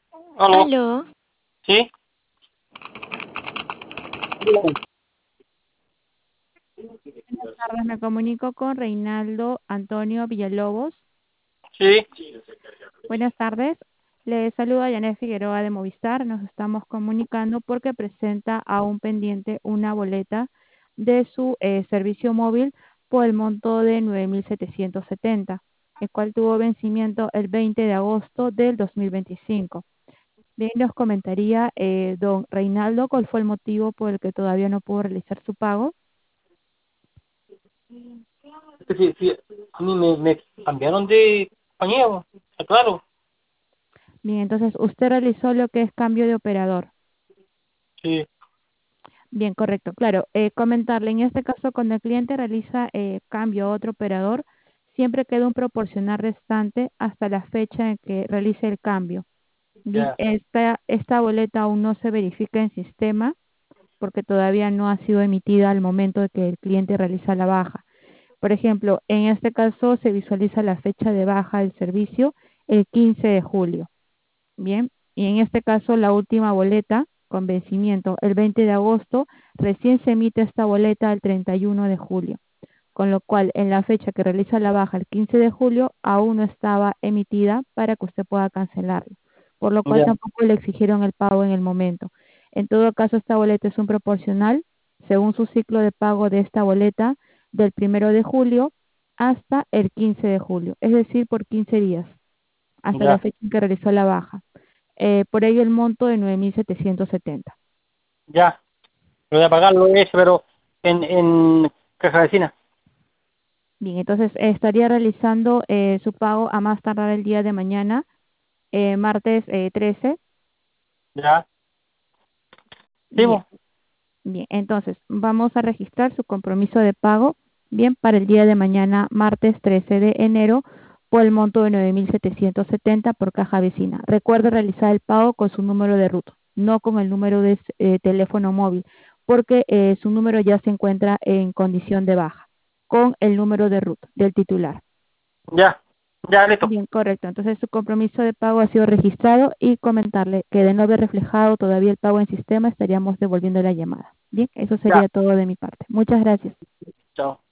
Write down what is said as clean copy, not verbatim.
Aló, Aló, ¿sí? Buenas tardes, me comunico con Reinaldo Antonio Villalobos. Sí, Buenas tardes, le saluda Yanet Figueroa de Movistar. Nos estamos comunicando porque presenta aún pendiente una boleta de su servicio móvil por el monto de 9.770, el cual tuvo vencimiento el 20 de agosto del 2025. Bien, nos comentaría, don Reinaldo, cuál fue el motivo por el que todavía no pudo realizar su pago. es que sí, sí, a mí me cambiaron de compañía, claro, Bien, entonces usted realizó lo que es cambio de operador. sí, Bien, correcto. Claro, comentarle, en este caso, cuando el cliente realiza cambio a otro operador, siempre queda un proporcional restante hasta la fecha en que realice el cambio. Bien, ya, esta boleta aún no se verifica en sistema porque todavía no ha sido emitida al momento de que el cliente realiza la baja. Por ejemplo, en este caso se visualiza la fecha de baja del servicio el 15 de julio. Bien, y en este caso la última boleta con vencimiento el 20 de agosto, recién se emite esta boleta el 31 de julio, con lo cual en la fecha que realiza la baja el 15 de julio aún no estaba emitida para que usted pueda cancelarlo, por lo cual ya, tampoco le exigieron el pago en el momento. En todo caso, esta boleta es un proporcional según su ciclo de pago de esta boleta del 1 de julio hasta el 15 de julio, es decir, por 15 días, hasta la ya, fecha en que realizó la baja. Por ello el monto de 9.770. ya, voy a pagarlo eso, pero en caja vecina, Bien, entonces estaría realizando su pago a más tardar el día de mañana, martes 13. ya, sí, Bien, bien, entonces vamos a registrar su compromiso de pago, bien, para el día de mañana, martes 13 de enero, por el monto de 9.770 por caja vecina. Recuerde realizar el pago con su número de ruta, no con el número de teléfono móvil, porque su número ya se encuentra en condición de baja, con el número de ruta del titular. ya, ya, listo, Bien, correcto. Entonces su compromiso de pago ha sido registrado y comentarle que de no haber reflejado todavía el pago en sistema, estaríamos devolviendo la llamada. Bien, eso ya, sería todo de mi parte. Muchas gracias. chao.